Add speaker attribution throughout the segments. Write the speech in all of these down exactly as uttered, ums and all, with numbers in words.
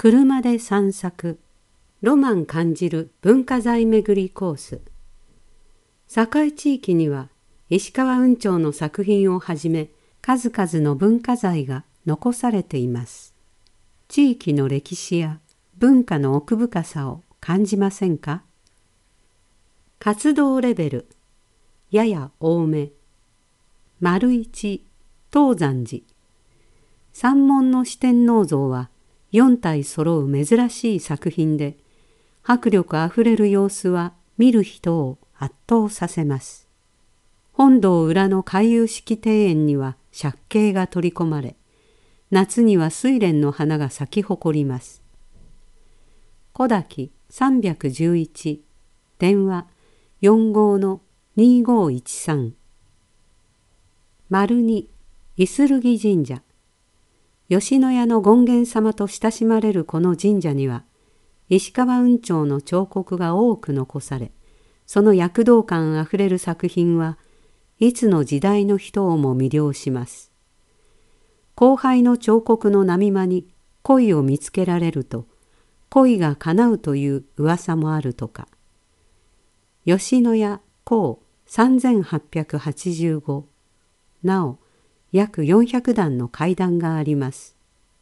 Speaker 1: 車で散策、ロマン感じる文化財巡りコース。堺地域には石川雲長の作品をはじめ数々の文化財が残されています。地域の歴史や文化の奥深さを感じませんか？活動レベルやや多め。丸一、東山寺。三門の四天王像はよん体揃う珍しい作品で、迫力あふれる様子は見る人を圧倒させます。本堂裏の回遊式庭園には借景が取り込まれ、夏には睡蓮の花が咲き誇ります。小滝さんびゃくじゅういち、電話よんごのにごいちさん。丸に、いするぎ神社。吉野家の権現様と親しまれるこの神社には、石川雲長の彫刻が多く残され、その躍動感あふれる作品はいつの時代の人をも魅了します。後輩の彫刻の波間に恋を見つけられると、恋が叶うという噂もあるとか。吉野家後さんぜんはっぴゃくはちじゅうご、なお約よんひゃくだんの階段があります。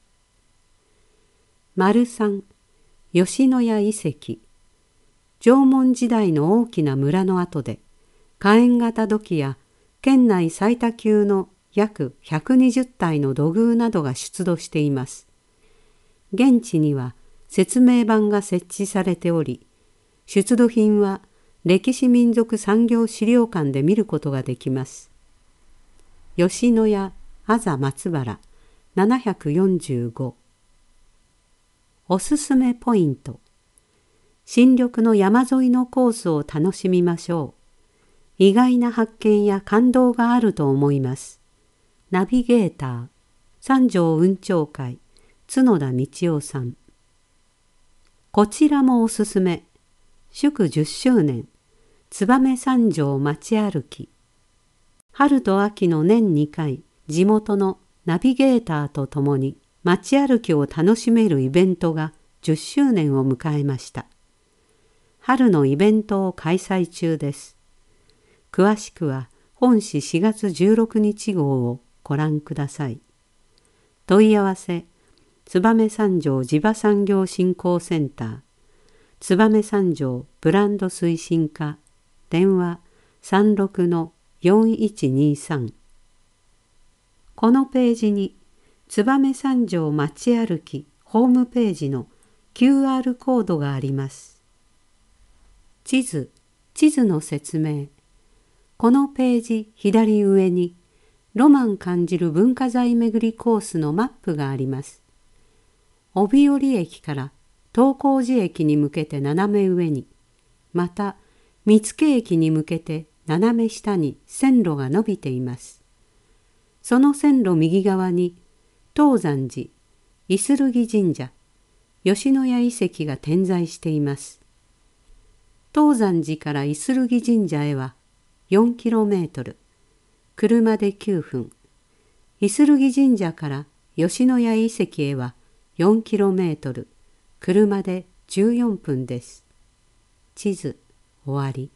Speaker 1: 丸三、吉野家遺跡。縄文時代の大きな村の跡で、火焔型土器や県内最多級の約ひゃくにじゅったいの土偶などが出土しています。現地には説明板が設置されており、出土品は歴史民族産業資料館で見ることができます。吉野家あざ松原ななひゃくよんじゅうご。おすすめポイント。新緑の山沿いのコースを楽しみましょう。意外な発見や感動があると思います。ナビゲーター、三条雲長会、角田道夫さん。こちらもおすすめ。祝じゅっしゅうねん、燕三条街歩き。春と秋の年にかい、地元のナビゲーターとともに街歩きを楽しめるイベントがじゅっしゅうねんを迎えました。春のイベントを開催中です。詳しくは本誌しがつじゅうろくにち号をご覧ください。問い合わせ、燕三条地場産業振興センター、燕三条ブランド推進課、電話さんろくのよんいちにさん。このページに燕三条街歩きホームページの キューアール コードがあります。地図、地図の説明。このページ左上にロマン感じる文化財巡りコースのマップがあります。帯織駅から東光寺駅に向けて斜め上に、また見附駅に向けて斜め下に線路が伸びています。その線路右側に東山寺、いするぎ神社、吉野家遺跡が点在しています。東山寺からいするぎ神社へは よんキロメートル、車できゅうふん。いするぎ神社から吉野家遺跡へは よんキロメートル、車でじゅうよんぷんです。地図、終わり。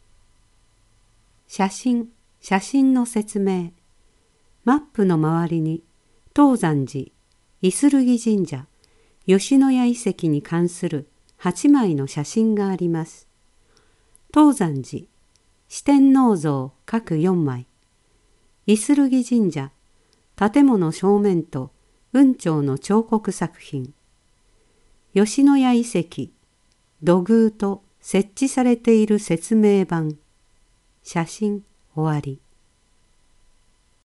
Speaker 1: 写真、写真の説明。マップの周りに東山寺、いするぎ神社、吉野家遺跡に関するはちまいの写真があります。東山寺、四天王像各よんまい。いするぎ神社、建物正面と雲長の彫刻作品。吉野家遺跡、土偶と設置されている説明板。写真終わり。